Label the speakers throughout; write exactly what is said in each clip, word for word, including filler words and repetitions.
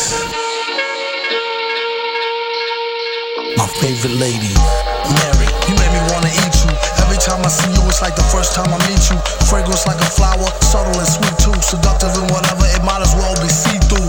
Speaker 1: ladies. My favorite lady, Mary. You made me wanna eat you. Every time I see you, it's like the first time I meet you. Fragrance like a flower, subtle and sweet too. Seductive and whatever, it might as well be see-through.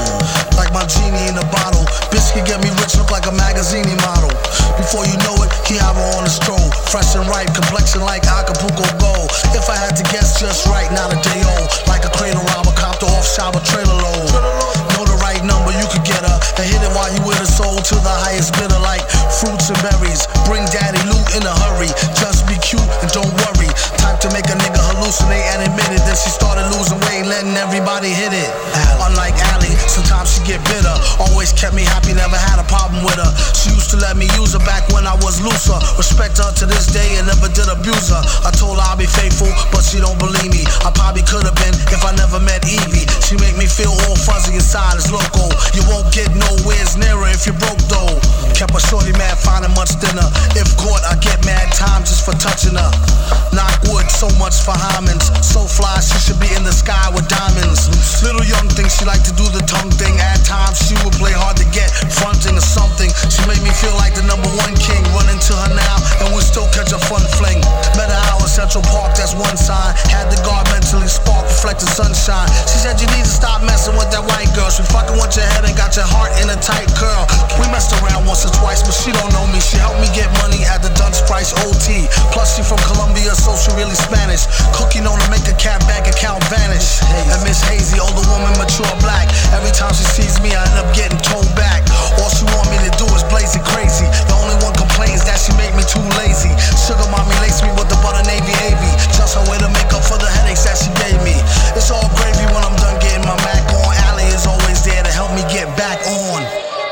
Speaker 1: Like my genie in a bottle. Bitch can get me rich, look like a magazine model. Before you know it, he have her on a stroll. Fresh and ripe, complexion like Acapulco gold. If I had to guess just right, not a day old. Like a cradle robber, copped off shower trailer load. Know the right number, you could get her and hit it while you with her soul to the highest bidder. Like fruits and berries, bring daddy loot in a hurry. Just be cute and don't worry. Type to make a nigga hallucinate and admit it. Then she started losing weight, letting everybody hit it. Unlike Allie, sometimes she get bitter. Always kept me happy, never had a problem with her. She used to let me use her back when I was looser. Respect her to this day and never did abuse her. I told her I'll be faithful, but she don't believe me. I probably could have been if I never met Evie. She make me feel all fuzzy inside, it's loco. You won't get nowhere's nearer if you're broke though. Kept a shorty mad, finding much thinner. If caught, I get mad time just for touching her. Knock wood, so much for Hymens. So fly, she should be in the sky with diamonds. Little young thing, she like to do the tongue thing. At times she would play hard to get, fronting or something. She made me feel like the number one king. Running to her now, and we'll still catch a fun fling. Met her out in Central Park, that's one sign. Had the guard mentally spark, reflected sunshine. She said you need to stop messing with that white girl. She fucking with your head and got your heart in a tight curl. We messed around once or twice, but she don't know me. She helped me get money at the Dunce Price O T. Plus she from Colombia, so she really Spanish. Cookie known to make a cat bank account vanish. And Miss Hazy, older woman, mature black. Every time she sees me, I end up getting told back. All she want me to do is blaze it crazy. The only one complains that she make me too lazy. Sugar mommy lace me with the butter navy A V. Just her way to make up for the headaches that she gave me. It's all gravy when I'm done getting my Mac on. Allie is always there to help me get back on.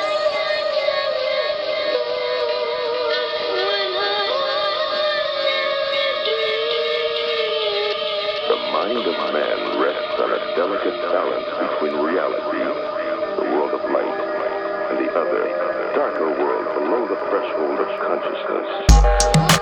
Speaker 2: The mind of man rests on a delicate balance between reality, the world of light, and the other, darker world below the threshold of consciousness.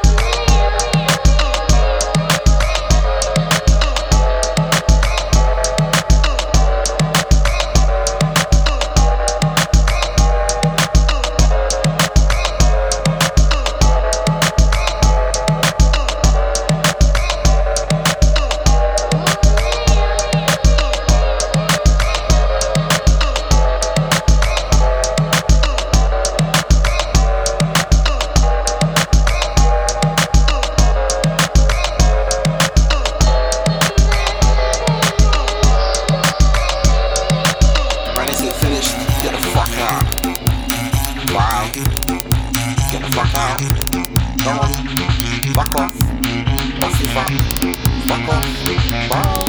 Speaker 3: Get the fuck out. Go on. Fuck off. Fuck you fuck. Fuck off. Bye.